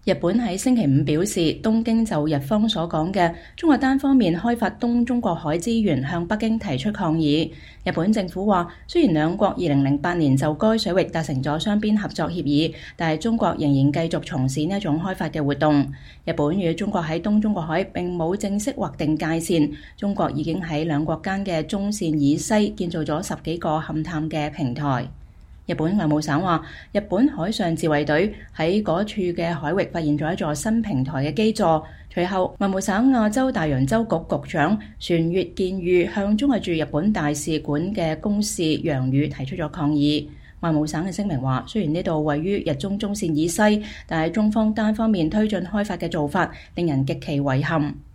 日本喺星期五表示，東京就日方所講嘅中國單方面開發東中國海資源向北京提出抗議。日本政府話，雖然兩國2008年就該水域達成咗雙邊合作協議，但係中國仍然繼續從事呢一種開發嘅活動。日本與中國喺東中國海並冇正式劃定界線，中國已經喺兩國間嘅中線以西建造咗10幾個勘探嘅平台。日本外務省話，日本海上自衛隊喺嗰處嘅海域發現咗一座新平台嘅基座。隨後，外務省亞洲大洋洲局局長船越健裕向中國駐日本大使館嘅公使楊宇提出咗抗議。外務省嘅聲明話，雖然呢度位於日中中線以西，但係中方單方面推進開發嘅做法令人極其遺憾。